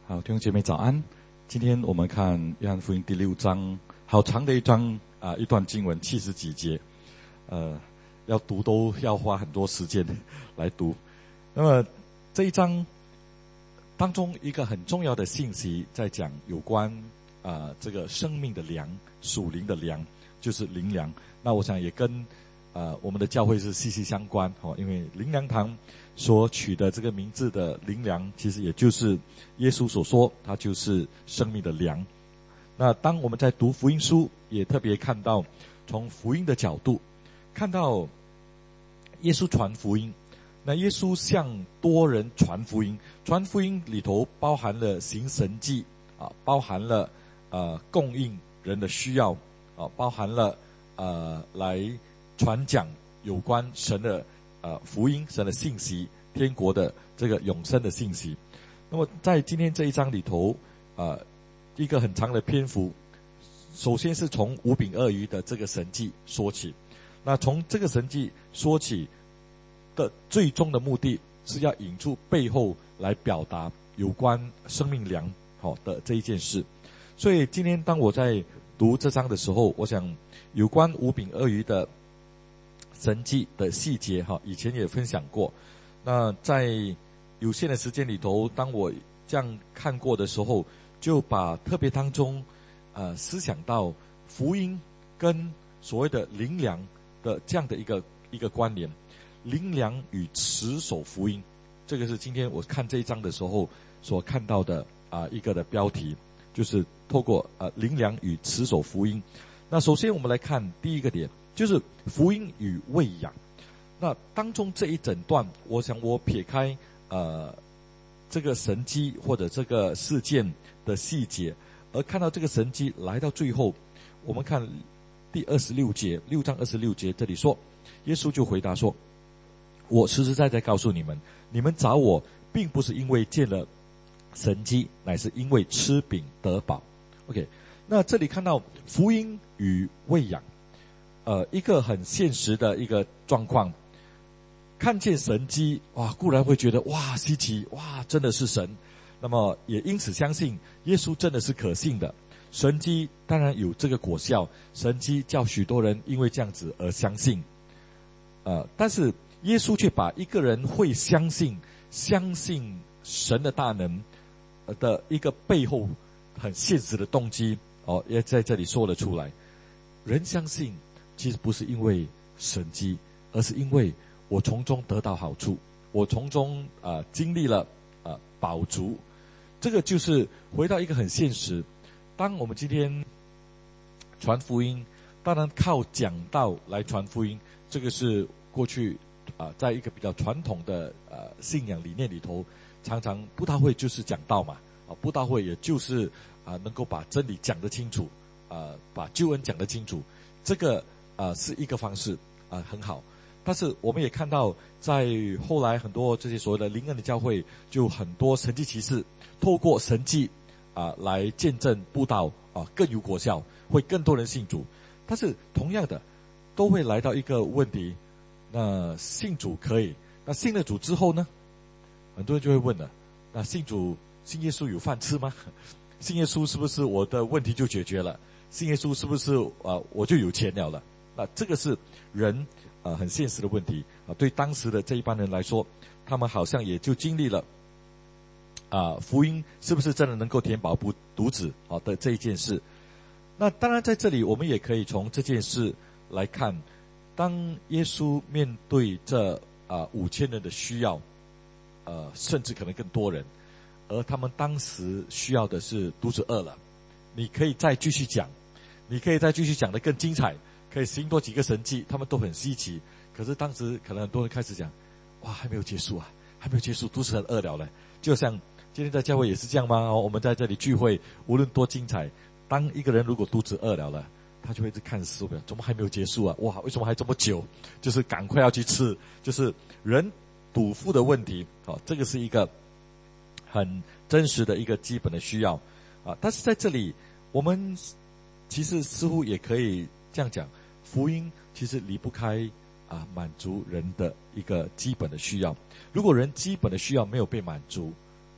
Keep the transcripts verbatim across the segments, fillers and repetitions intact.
好，弟兄姐妹早安。今天我们看约翰福音第六章，好长的一章啊，一段经文七十几节，呃，要读都要花很多时间来读。那么这一章当中一个很重要的信息，在讲有关啊、呃、这个生命的粮，属灵的粮，就是灵粮。那我想也跟呃我们的教会是息息相关哦，因为灵粮堂所取的这个名字的灵粮，其实也就是耶稣所说，它就是生命的粮。那当我们在读福音书，也特别看到从福音的角度，看到耶稣传福音。那耶稣向多人传福音，传福音里头包含了行神迹啊，包含了呃供应人的需要啊，包含了呃来传讲有关神的呃福音，神的信息，天国的这个永生的信息。那么在今天这一章里头，呃，一个很长的篇幅，首先是从五饼二鱼的这个神迹说起。那从这个神迹说起的最终的目的是要引出背后来表达有关生命粮好的这一件事。所以今天当我在读这章的时候，我想有关五饼二鱼的神迹的细节哈，以前也分享过。那在有限的时间里头，当我这样看过的时候，就把特别当中呃思想到福音跟所谓的灵粮的这样的一个一个关联，灵粮与持守福音，这个是今天我看这一章的时候所看到的啊、呃、一个的标题，就是透过呃灵粮与持守福音。那首先我们来看第一个点，就是福音与喂养。那当中这一整段，我想我撇开呃这个神迹或者这个事件的细节，而看到这个神迹来到最后，我们看第二十六节，六章二十六节这里说，耶稣就回答说，我实实在在告诉你们，你们找我并不是因为见了神迹，乃是因为吃饼得饱。 OK， 那这里看到福音与喂养，呃一个很现实的一个状况。看见神迹，哇，固然会觉得哇稀奇，哇真的是神，那么也因此相信耶稣真的是可信的。神迹当然有这个果效，神迹叫许多人因为这样子而相信，呃，但是耶稣却把一个人会相信相信神的大能的一个背后很现实的动机哦，也在这里说了出来。人相信其实不是因为神迹，而是因为我从中得到好处，我从中啊、呃、经历了啊、呃、饱足。这个就是回到一个很现实，当我们今天传福音，当然靠讲道来传福音，这个是过去啊、呃、在一个比较传统的呃信仰理念里头，常常布道会就是讲道嘛，啊布道会也就是啊、呃、能够把真理讲得清楚，啊、呃、把救恩讲得清楚，这个啊、呃、是一个方式啊、呃、很好。但是我们也看到，在后来很多这些所谓的灵恩的教会，就很多神迹奇事，透过神迹啊、呃、来见证布道啊、呃、更有果效，会更多人信主。但是同样的，都会来到一个问题，那信主可以，那信了主之后呢？很多人就会问了，那信主信耶稣有饭吃吗？信耶稣是不是我的问题就解决了？信耶稣是不是啊、呃、我就有钱了了？那这个是人呃，很现实的问题啊！对当时的这一帮人来说，他们好像也就经历了啊，福音是不是真的能够填饱不肚子啊的这一件事。那当然在这里，我们也可以从这件事来看，当耶稣面对这啊五千人的需要，呃，甚至可能更多人，而他们当时需要的是肚子饿了，你可以再继续讲，你可以再继续讲得更精彩。可以行多几个神迹，他们都很稀奇。可是当时可能很多人开始讲，哇，还没有结束啊，还没有结束，肚子很饿了嘞。就像今天在教会也是这样吗？我们在这里聚会，无论多精彩，当一个人如果肚子饿了了，他就会一直看手表，怎么还没有结束啊？哇，为什么还这么久？就是赶快要去吃，就是人肚腹的问题。好，这个是一个很真实的一个基本的需要啊。但是在这里，我们其实似乎也可以这样讲。福音其实离不开啊满足人的一个基本的需要。如果人基本的需要没有被满足，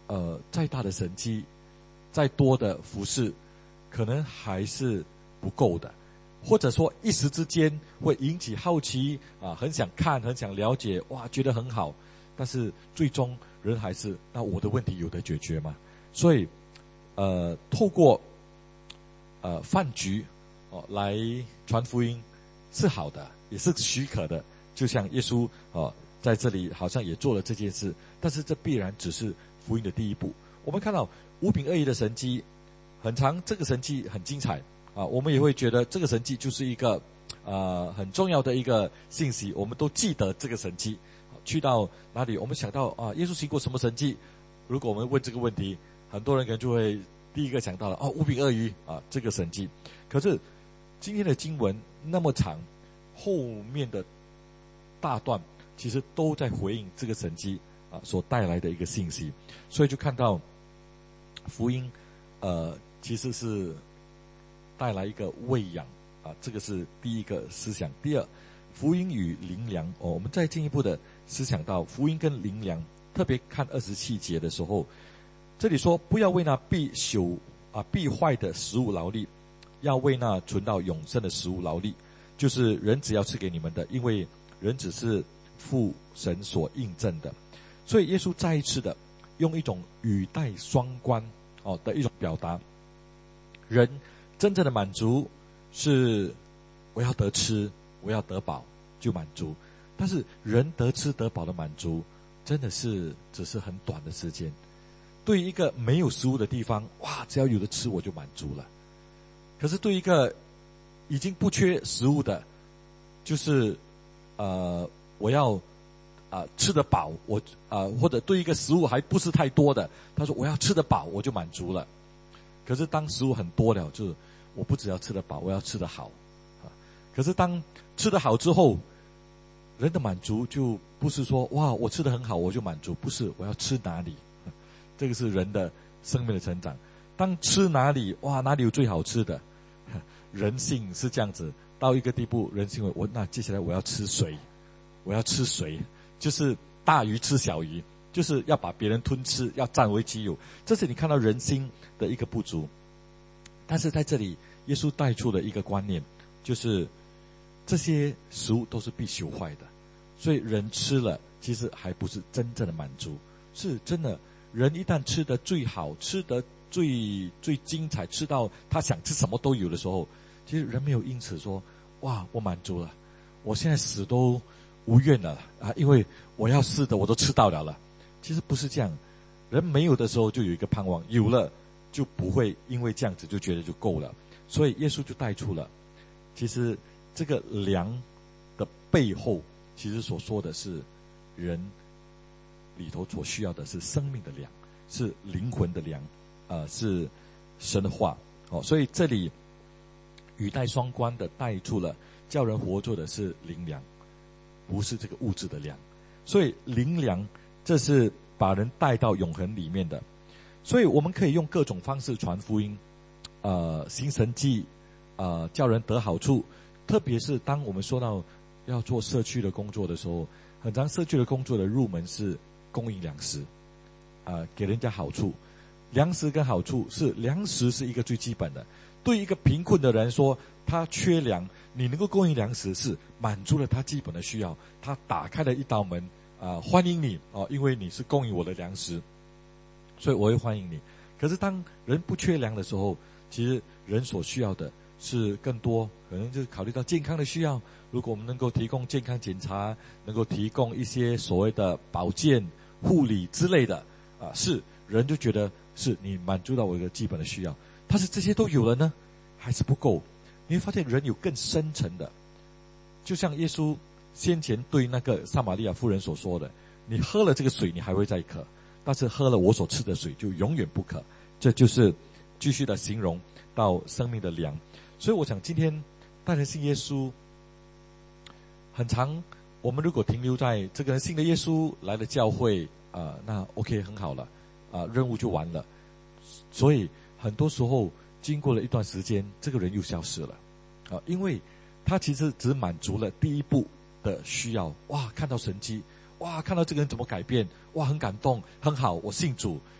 呃，再大的神迹，再多的服事，可能还是不够的，或者说一时之间会引起好奇啊，很想看，很想了解，哇，觉得很好，但是最终人还是，那我的问题有得解决吗？所以，呃，透过呃饭局哦来传福音是好的，也是许可的，就像耶稣哦在这里好像也做了这件事，但是这必然只是福音的第一步。我们看到五饼二鱼的神迹很长，这个神迹很精彩啊，我们也会觉得这个神迹就是一个呃很重要的一个信息，我们都记得这个神迹。去到哪里我们想到啊耶稣行过什么神迹，如果我们问这个问题，很多人可能就会第一个想到了哦五饼二鱼啊这个神迹。可是今天的经文那么长，后面的大段其实都在回应这个神迹啊所带来的一个信息，所以就看到福音呃其实是带来一个喂养啊，这个是第一个思想。第二，福音与灵粮哦，我们再进一步的思想到福音跟灵粮，特别看二十七节的时候，这里说不要为那必朽啊必坏的食物劳力，要为那存到永生的食物劳力，就是人只要赐给你们的，因为人只是父神所印证的。所以耶稣再一次的用一种语带双关哦的一种表达，人真正的满足是我要得吃，我要得饱就满足，但是人得吃得饱的满足真的是只是很短的时间。对于一个没有食物的地方，哇，只要有的吃我就满足了。可是对一个已经不缺食物的，就是呃我要啊、呃、吃得饱，我啊、呃、或者对一个食物还不是太多的，他说我要吃得饱我就满足了。可是当食物很多了，就是我不只要吃得饱，我要吃得好啊。可是当吃得好之后，人的满足就不是说哇我吃得很好我就满足，不是，我要吃哪里，这个是人的生命的成长。当吃哪里，哇哪里有最好吃的，人性是这样子，到一个地步，人性为我那接下来我要吃谁，我要吃谁，就是大鱼吃小鱼，就是要把别人吞吃，要占为己有，这是你看到人心的一个不足。但是在这里耶稣带出了一个观念，就是这些食物都是必朽坏的，所以人吃了其实还不是真正的满足。是真的，人一旦吃得最好，吃得最最精彩，吃到他想吃什么都有的时候，其实人没有因此说哇我满足了，我现在死都无怨了啊，因为我要吃的我都吃到了了。其实不是这样，人没有的时候就有一个盼望，有了就不会因为这样子就觉得就够了。所以耶稣就带出了，其实这个粮的背后，其实所说的是人里头所需要的是生命的粮，是灵魂的粮，呃，是神的话哦。所以这里语带双关的带出了叫人活着的是灵粮，不是这个物质的粮。所以灵粮这是把人带到永恒里面的。所以我们可以用各种方式传福音，呃，行神迹，呃，叫人得好处。特别是当我们说到要做社区的工作的时候，很常社区的工作的入门是供应粮食，呃，给人家好处。粮食跟好处是粮食是一个最基本的。对一个贫困的人说他缺粮，你能够供应粮食是满足了他基本的需要，他打开了一道门啊、呃，欢迎你哦，因为你是供应我的粮食，所以我会欢迎你。可是当人不缺粮的时候，其实人所需要的是更多，可能就是考虑到健康的需要。如果我们能够提供健康检查，能够提供一些所谓的保健、护理之类的啊，是人就觉得是你满足到我一个基本的需要。但是这些都有了呢，还是不够。你会发现人有更深层的，就像耶稣先前对那个撒玛利亚妇人所说的，你喝了这个水你还会再渴，但是喝了我所吃的水就永远不渴。这就是继续的形容到生命的粮。所以我想今天带人信耶稣很长，我们如果停留在这个人信了耶稣来了教会啊、呃，那 OK 很好了啊、呃，任务就完了。所以很多时候经过了一段时间，这个人又消失了啊，因为他其实只满足了第一步的需要。哇，看到神迹，哇，看到这个人怎么改变，哇，很感动，很好，我信主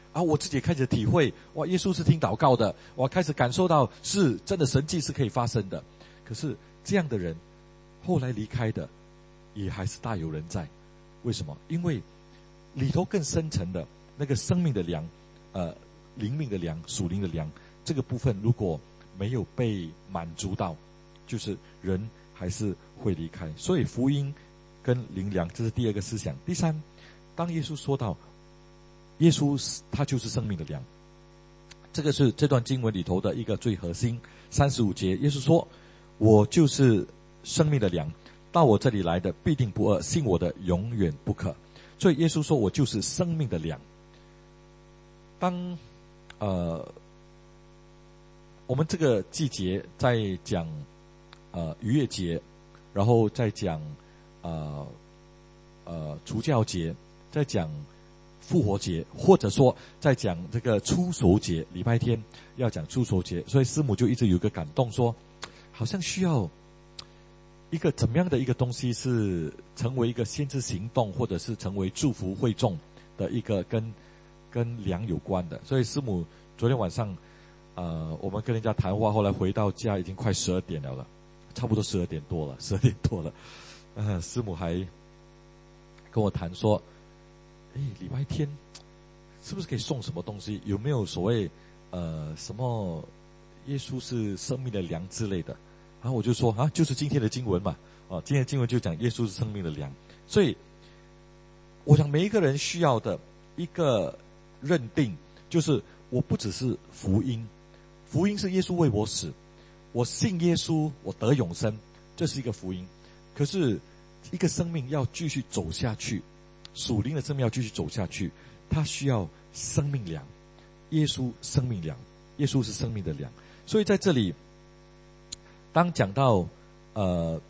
啊，我自己也开始体会，哇，耶稣是听祷告的，我开始感受到是真的神迹是可以发生的。可是这样的人后来离开的也还是大有人在。为什么？因为里头更深层的那个生命的粮，呃，灵命的粮，属灵的粮，这个部分如果没有被满足到，就是人还是会离开。所以福音跟灵粮，这是第二个思想。第三，当耶稣说到耶稣他就是生命的粮，这个是这段经文里头的一个最核心。三十五节，耶稣说：“我就是生命的粮，到我这里来的必定不饿，信我的永远不渴。”所以耶稣说：“我就是生命的粮。”当呃我们这个季节在讲呃逾越节，然后再讲呃呃除酵节，再讲复活节，或者说在讲这个初熟节，礼拜天要讲初熟节，所以师母就一直有一个感动说，好像需要一个怎么样的一个东西是成为一个先知行动，或者是成为祝福会众的一个跟跟粮有关的。所以师母昨天晚上呃我们跟人家谈话，后来回到家已经快十二点了了，差不多十二点多了，十二点多了。呃师母还跟我谈说，哎，礼拜天是不是可以送什么东西？有没有所谓呃什么耶稣是生命的粮之类的？然后我就说啊，就是今天的经文嘛，啊，今天的经文就讲耶稣是生命的粮。所以我想每一个人需要的一个认定，就是我不只是福音，福音是耶稣为我死，我信耶稣，我得永生，这是一个福音。可是一个生命要继续走下去，属灵的生命要继续走下去，它需要生命粮。耶稣生命粮，耶稣是生命的粮。所以在这里，当讲到呃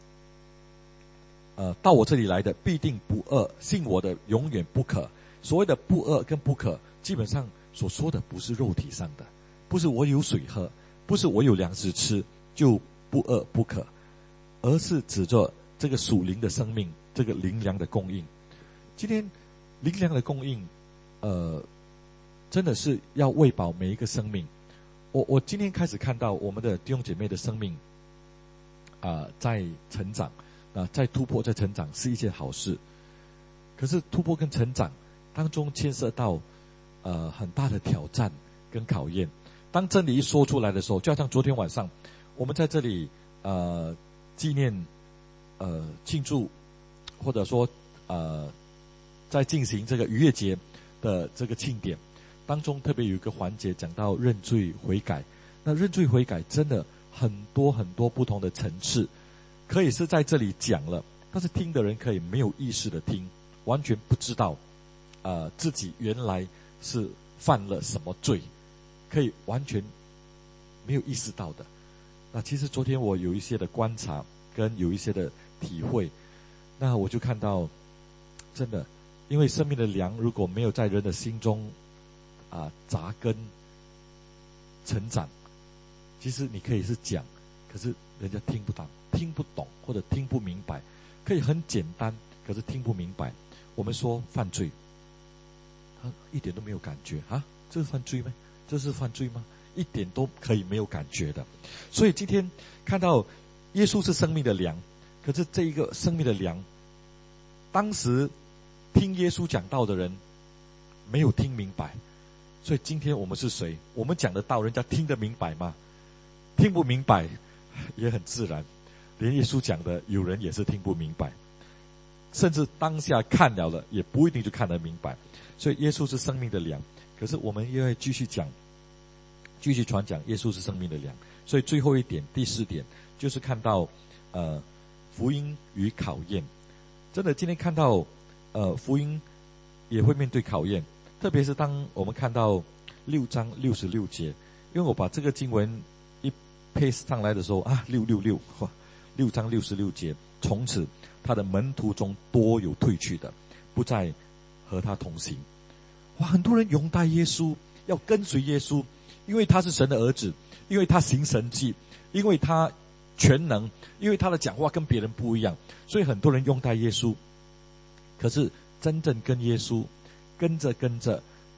呃到我这里来的必定不饿，信我的永远不渴。所谓的不饿跟不渴，基本上所说的不是肉体上的，不是我有水喝，不是我有粮食吃就不饿不渴，而是指着这个属灵的生命，这个灵粮的供应。今天灵粮的供应呃真的是要喂饱每一个生命。我我今天开始看到我们的弟兄姐妹的生命啊、呃、在成长啊、呃、在突破，在成长是一件好事。可是突破跟成长当中牵涉到呃很大的挑战跟考验。当真理一说出来的时候，就好像昨天晚上我们在这里呃纪念呃庆祝，或者说呃在进行这个逾越节的这个庆典当中，特别有一个环节讲到认罪悔改。那认罪悔改真的很多很多不同的层次，可以是在这里讲了，但是听的人可以没有意识的听，完全不知道呃自己原来是犯了什么罪，可以完全没有意识到的。那其实昨天我有一些的观察跟有一些的体会，那我就看到真的，因为生命的粮如果没有在人的心中啊扎根成长，其实你可以是讲，可是人家听不到，听不懂，或者听不明白。可以很简单，可是听不明白。我们说犯罪，他一点都没有感觉啊，这是犯罪吗？这是犯罪吗？一点都可以没有感觉的。所以今天看到耶稣是生命的粮，可是这一个生命的粮，当时听耶稣讲道的人没有听明白。所以今天我们是谁？我们讲的道，人家听得明白吗？听不明白也很自然，连耶稣讲的有人也是听不明白，甚至当下看了了也不一定就看得明白。所以耶稣是生命的粮，可是我们又要继续讲，继续传讲耶稣是生命的粮。所以最后一点，第四点就是看到呃福音与考验。真的今天看到呃福音也会面对考验，特别是当我们看到六章六十六节，因为我把这个经文一配上来的时候啊，六六六，哇，六章六十六节，从此他的门徒中多有退去的，不再和他同行。哇，很多人拥戴耶稣，要跟随耶稣，因为他是神的儿子，因为他行神迹，因为他全能，因为他的讲话跟别人不一样，所以很多人拥戴耶稣。可是真正跟耶稣跟着跟着，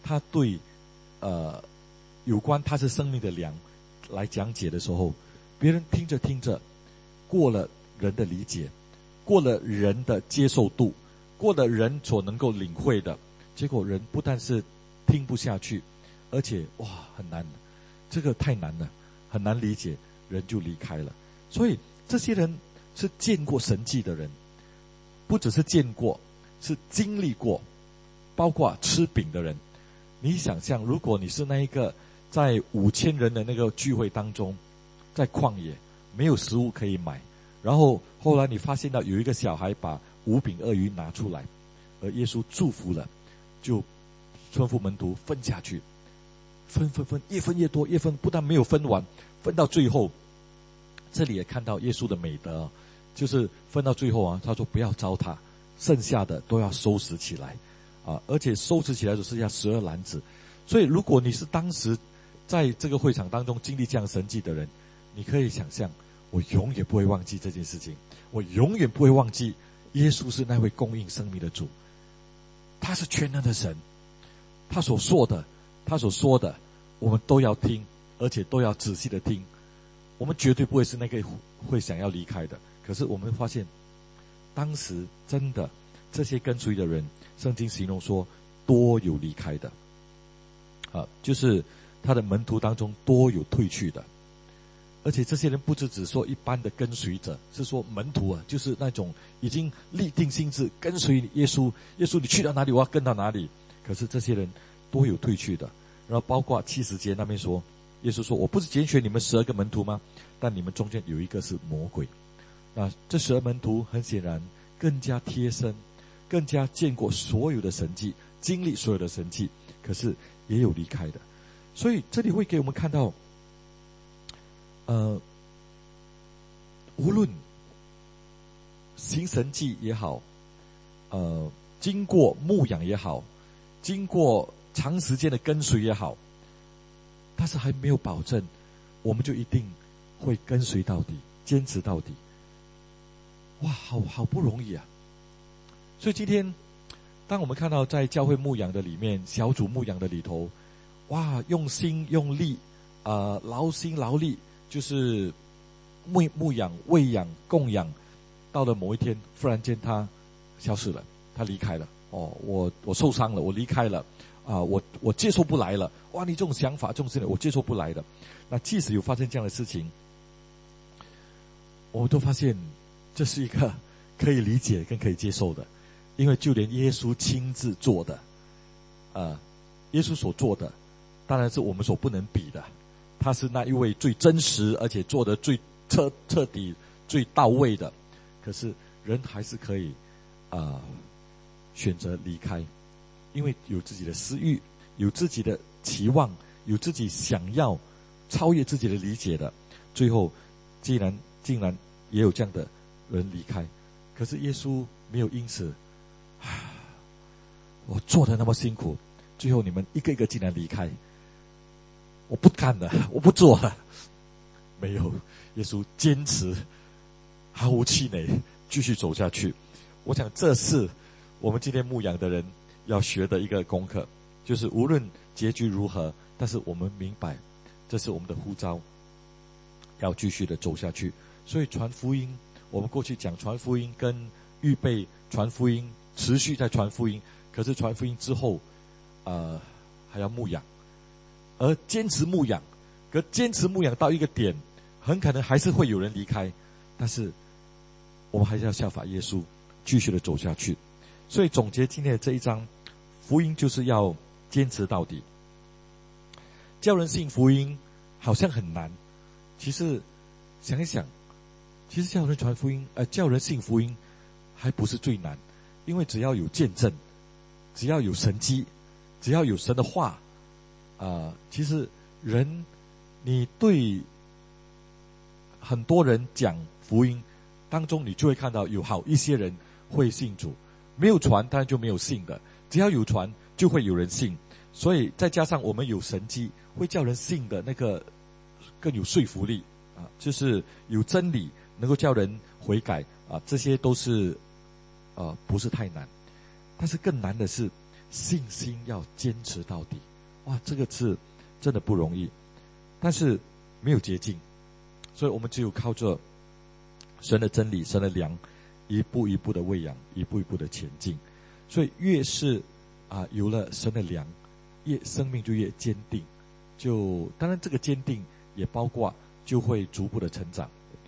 他对呃有关他是生命的粮来讲解的时候，别人听着听着，过了人的理解，过了人的接受度，过了人所能够领会的，结果人不但是听不下去，而且哇很难，这个太难了，很难理解，人就离开了。所以这些人是见过神迹的人，不只是见过，是经历过，包括吃饼的人。你想象，如果你是那一个在五千人的那个聚会当中，在旷野没有食物可以买，然后后来你发现到有一个小孩把五饼二鱼拿出来，而耶稣祝福了，就吩咐门徒分下去，分分分，越分越多，越分不但没有分完，分到最后，这里也看到耶稣的美德，就是分到最后啊，他说不要糟蹋，剩下的都要收拾起来啊，而且收拾起来只剩下十二篮子。所以如果你是当时在这个会场当中经历这样神迹的人，你可以想象，我永远不会忘记这件事情，我永远不会忘记耶稣是那位供应生命的主，他是全能的神，他所说的他所说的我们都要听，而且都要仔细的听，我们绝对不会是那个会想要离开的。可是我们发现当时真的这些跟随的人，圣经形容说多有离开的啊，就是他的门徒当中多有退去的。而且这些人不是只说一般的跟随者，是说门徒啊，就是那种已经立定心志跟随耶稣，耶稣你去到哪里我要跟到哪里。可是这些人多有退去的。然后包括七十节那边说，耶稣说我不是拣选你们十二个门徒吗？但你们中间有一个是魔鬼。那这十二门徒很显然更加贴身，更加见过所有的神迹，经历所有的神迹，可是也有离开的。所以这里会给我们看到呃，无论行神迹也好，呃，经过牧养也好，经过长时间的跟随也好，但是还没有保证我们就一定会跟随到底，坚持到底。哇，好好不容易啊！所以今天当我们看到在教会牧养的里面，小组牧养的里头，哇，用心用力呃，劳心劳力，就是牧牧养喂养供养，到了某一天忽然间他消失了，他离开了。哦，我我受伤了，我离开了啊、呃，我我接受不来了。哇，你这种想法这种事情我接受不来的。那即使有发生这样的事情，我们都发现这是一个可以理解跟可以接受的，因为就连耶稣亲自做的啊、呃，耶稣所做的当然是我们所不能比的，他是那一位最真实而且做得最彻彻底最到位的。可是人还是可以啊、呃、选择离开，因为有自己的私欲，有自己的期望，有自己想要超越自己的理解的，最后既然竟然也有这样的人离开。可是耶稣没有因此我做得那么辛苦，最后你们一个一个竟然离开，我不干了，我不做了。没有，耶稣坚持毫无气馁继续走下去。我想这是我们今天牧养的人要学的一个功课，就是无论结局如何，但是我们明白这是我们的呼召，要继续的走下去。所以传福音，我们过去讲传福音跟预备传福音，持续在传福音，可是传福音之后呃还要牧养，而坚持牧养，可坚持牧养到一个点，很可能还是会有人离开，但是我们还是要效法耶稣，继续的走下去。所以总结今天的这一章，福音就是要坚持到底。叫人信福音好像很难，其实想一想，其实叫人传福音呃，叫人信福音还不是最难，因为只要有见证，只要有神迹，只要有神的话啊、呃，其实人你对很多人讲福音当中，你就会看到有好一些人会信主，没有传当然就没有信的，只要有传就会有人信。所以再加上我们有神迹，会叫人信的那个更有说服力啊，就是有真理能够叫人悔改啊，这些都是呃不是太难。但是更难的是信心要坚持到底。哇，这个是真的不容易，但是没有捷径，所以我们只有靠着神的真理、神的粮，一步一步的喂养，一步一步的前进。所以越是啊有了神的粮，越生命就越坚定。就当然这个坚定也包括就会逐步的成长。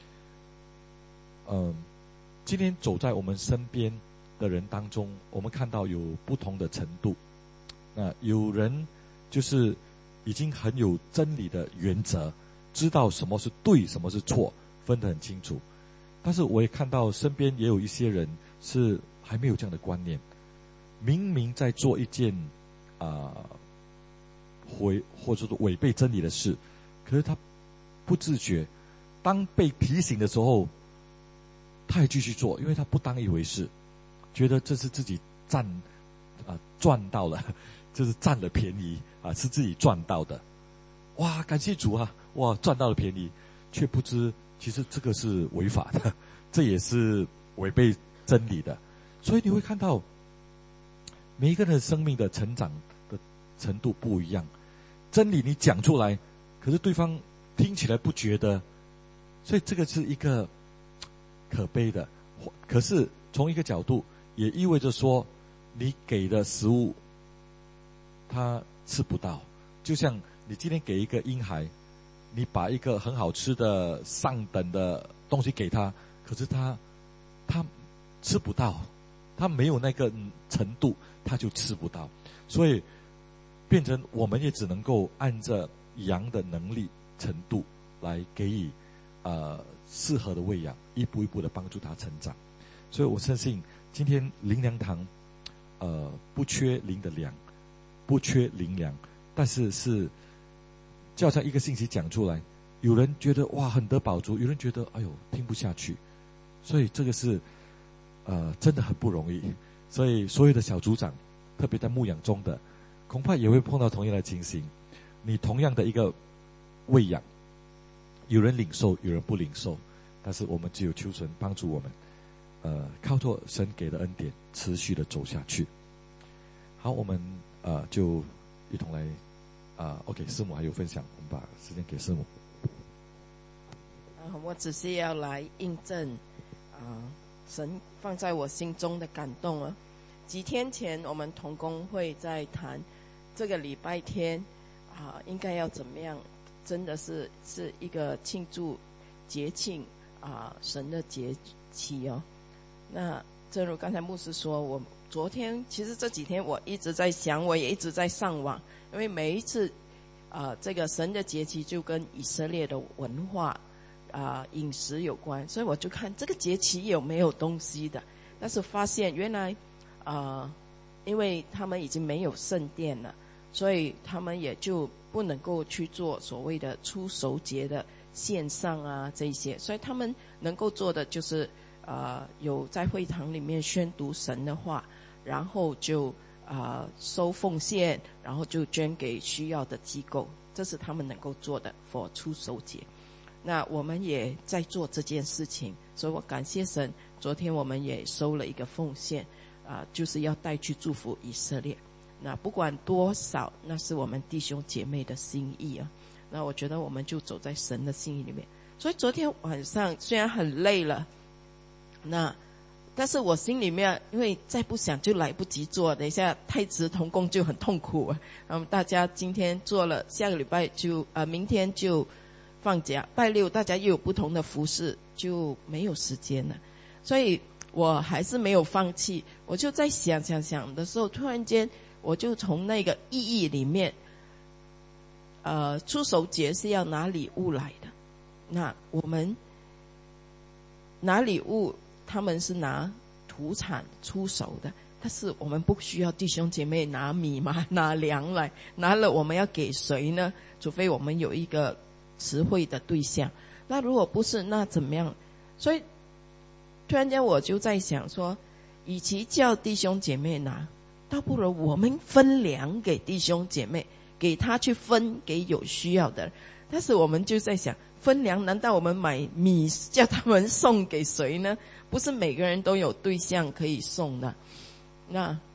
嗯，今天走在我们身边的人当中，我们看到有不同的程度。那有人就是已经很有真理的原则，知道什么是对，什么是错，分得很清楚。但是我也看到身边也有一些人是还没有这样的观念，明明在做一件啊、呃、违或者说违背真理的事，可是他不自觉，当被提醒的时候，他还继续做，因为他不当一回事，觉得这是自己占啊、呃、赚到了，这是占了便宜啊，是自己赚到的。哇，感谢主啊！哇，赚到了便宜，却不知其实这个是违法的，这也是违背真理的。所以你会看到每一个人的生命的成长的程度不一样。真理你讲出来，可是对方听起来不觉得，所以这个是一个可悲的。可是从一个角度也意味着说，你给的食物他吃不到。就像你今天给一个婴孩，你把一个很好吃的上等的东西给他，可是他他吃不到，他没有那个程度，他就吃不到。所以变成我们也只能够按着羊的能力程度来给予呃适合的喂养，一步一步的帮助他成长。所以我相信今天灵粮堂呃不缺灵的粮，不缺灵粮，但是是就好像一个信息讲出来，有人觉得哇很得饱足，有人觉得哎呦听不下去，所以这个是呃真的很不容易。所以所有的小组长，特别在牧养中的，恐怕也会碰到同样的情形。你同样的一个喂养，有人领受，有人不领受，但是我们只有求神帮助我们，呃，靠着神给的恩典，持续的走下去。好，我们呃就一同来啊、呃、，OK， 师母还有分享，我们把时间给师母。 啊，我只是要来印证啊、呃，神放在我心中的感动啊。几天前我们同工会在谈这个礼拜天啊、呃，应该要怎么样，真的是是一个庆祝节庆啊、呃，神的节期哦。那正如刚才牧师说，我昨天其实这几天我一直在想，我也一直在上网，因为每一次啊、呃，这个神的节期就跟以色列的文化啊、呃、饮食有关，所以我就看这个节期有没有东西的，但是发现原来啊、呃，因为他们已经没有圣殿了，所以他们也就不能够去做所谓的初熟节的线上啊这些，所以他们能够做的就是呃有在会堂里面宣读神的话，然后就啊、呃、收奉献，然后就捐给需要的机构，这是他们能够做的 for 初熟节。那我们也在做这件事情，所以我感谢神，昨天我们也收了一个奉献啊、呃，就是要带去祝福以色列。那不管多少，那是我们弟兄姐妹的心意啊。那我觉得我们就走在神的心意里面。所以昨天晚上虽然很累了，那但是我心里面因为再不想就来不及做，等一下太子同工就很痛苦啊。然后大家今天做了，下个礼拜就呃明天就放假，拜六大家又有不同的服事，就没有时间了。所以我还是没有放弃，我就在想想想的时候，突然间我就从那个意义里面，呃，初熟节是要拿礼物来的，那我们拿礼物，他们是拿土产出熟的，但是我们不需要弟兄姐妹拿米嘛，拿粮来，拿了我们要给谁呢？除非我们有一个实惠的对象，那如果不是，那怎么样？所以突然间我就在想说，与其叫弟兄姐妹拿，倒不如我们分粮给弟兄姐妹，给他去分给有需要的人。但是我们就在想，分粮难道我们买米叫他们送给谁呢？不是每个人都有对象可以送的。那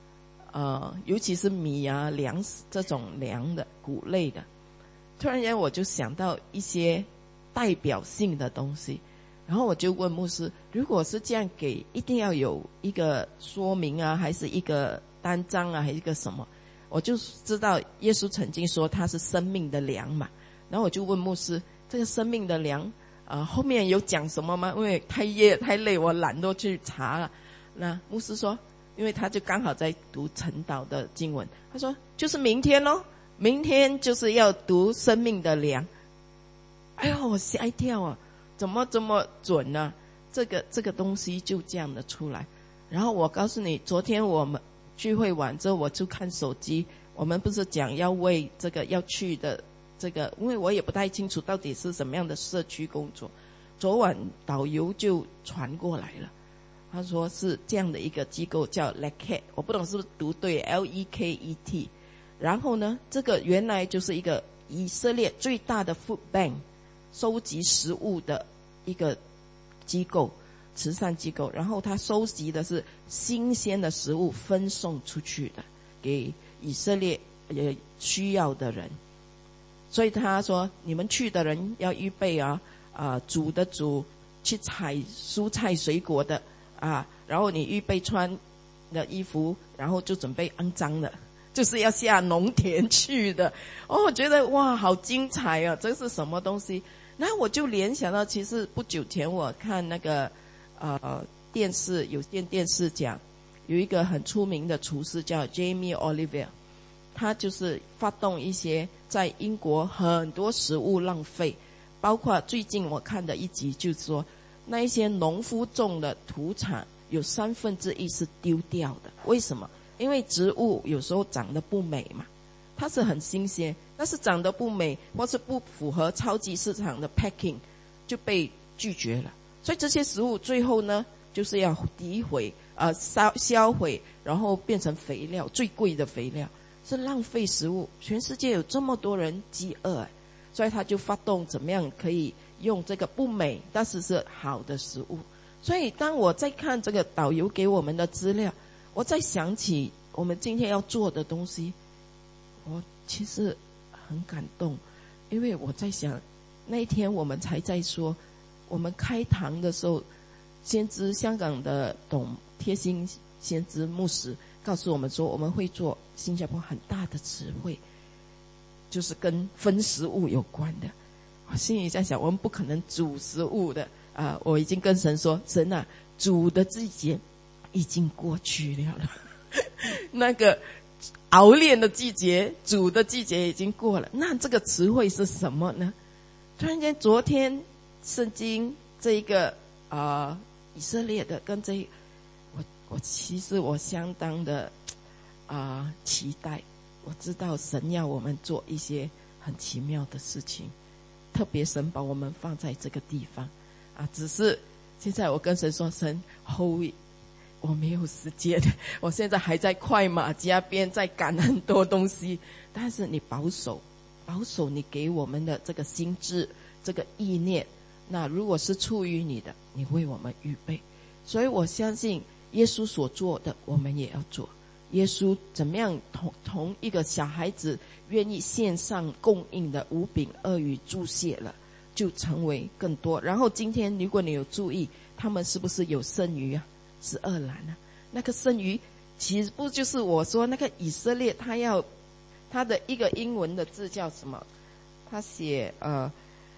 呃，尤其是米啊、粮食这种粮的谷类的。突然间我就想到一些代表性的东西，然后我就问牧师，如果是这样给，一定要有一个说明啊，还是一个单张啊，还是一个什么？我就知道耶稣曾经说他是生命的粮嘛，然后我就问牧师，这个生命的粮呃，后面有讲什么吗？因为太夜太累，我懒惰去查了。那牧师说，因为他就刚好在读晨祷的经文，他说就是明天咯，明天就是要读生命的粮。哎呦，我吓一跳啊，怎么这么准呢？这个这个东西就这样的出来。然后我告诉你，昨天我们聚会完之后，我就看手机，我们不是讲要为这个要去的这个，因为我也不太清楚到底是什么样的社区工作。昨晚导游就传过来了，他说是这样的一个机构叫 Leket， 我不懂是不是读对 L E K E T。 然后呢，这个原来就是一个以色列最大的 food bank， 收集食物的一个机构，慈善机构。然后他收集的是新鲜的食物，分送出去的给以色列也需要的人。所以他说你们去的人要预备啊，啊、呃、煮的煮，去采蔬菜水果的啊，然后你预备穿的衣服，然后就准备肮脏的，就是要下农田去的。哦，我觉得哇，好精彩啊！这是什么东西？那我就联想到，其实不久前我看那个呃电视有线电视讲，有一个很出名的厨师叫 Jamie Oliver， 他就是发动一些在英国很多食物浪费，包括最近我看的一集，就是说那一些农夫种的土产有三分之一是丢掉的。为什么？因为植物有时候长得不美嘛，它是很新鲜，但是长得不美或是不符合超级市场的 packing 就被拒绝了。所以这些食物最后呢，就是要诋毁呃烧销毁，然后变成肥料，最贵的肥料，是浪费食物。全世界有这么多人饥饿，所以他就发动怎么样可以用这个不美但是是好的食物。所以当我在看这个导游给我们的资料，我在想起我们今天要做的东西，我其实很感动。因为我在想，那一天我们才在说，我们开堂的时候，先知香港的董贴心先知牧师告诉我们说，我们会做新加坡很大的词汇，就是跟分食物有关的。我心里在想，我们不可能煮食物的啊、呃！我已经跟神说，神啊，煮的季节已经过去了了那个熬炼的季节，煮的季节已经过了。那这个词汇是什么呢？突然间，昨天圣经这一个啊、呃、以色列的跟这一我我其实我相当的啊、呃、期待。我知道神要我们做一些很奇妙的事情，特别神把我们放在这个地方啊，只是现在我跟神说，神 hold， 我没有时间，我现在还在快马加鞭，在赶很多东西，但是你保守保守你给我们的这个心智，这个意念，那如果是出于你的，你为我们预备。所以我相信耶稣所做的我们也要做。耶稣怎么样同同一个小孩子愿意献上供应的五饼二鱼注谢了，就成为更多。然后今天如果你有注意，他们是不是有剩余啊？十二篮啊，那个剩余其实不就是我说那个以色列他要他的一个英文的字叫什么？他写呃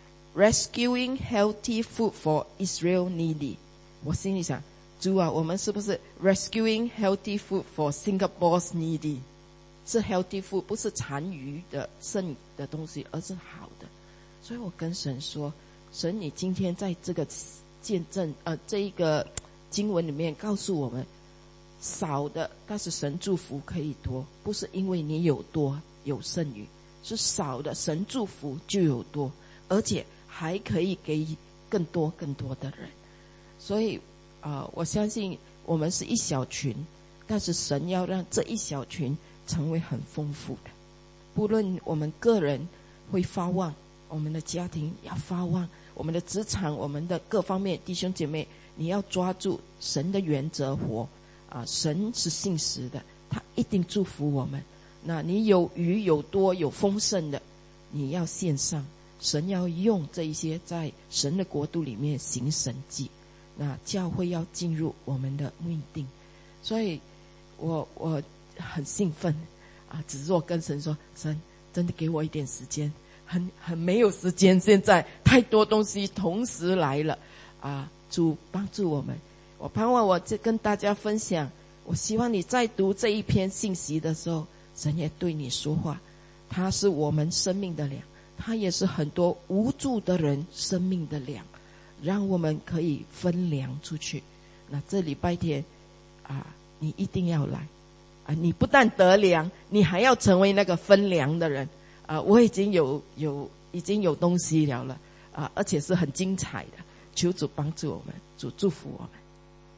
rescuing healthy food for Israel needy。 我心里想，主啊，我们是不是 rescuing healthy food for Singapore's needy？ 是 healthy food， 不是残余的剩的东西，而是好的。所以我跟神说，神你今天在这个见证呃这一个经文里面告诉我们，少的但是神祝福可以多，不是因为你有多有剩余，是少的神祝福就有多，而且还可以给更多更多的人。所以呃，我相信我们是一小群，但是神要让这一小群成为很丰富的。不论我们个人会发旺，我们的家庭要发旺，我们的职场，我们的各方面，弟兄姐妹，你要抓住神的原则活啊！神是信实的，他一定祝福我们。那你有余有多有丰盛的，你要献上，神要用这一些在神的国度里面行神迹，那教会要进入我们的命定。所以我我很兴奋啊，只是我跟神说，神真的给我一点时间，很很没有时间，现在太多东西同时来了啊！主帮助我们，我盼望我这跟大家分享，我希望你在读这一篇信息的时候，神也对你说话，他是我们生命的粮，他也是很多无助的人生命的粮，让我们可以分粮出去。那这礼拜天啊，你一定要来啊！你不但得粮，你还要成为那个分粮的人啊！我已经有有已经有东西了了啊，而且是很精彩的。求主帮助我们，主祝福我们。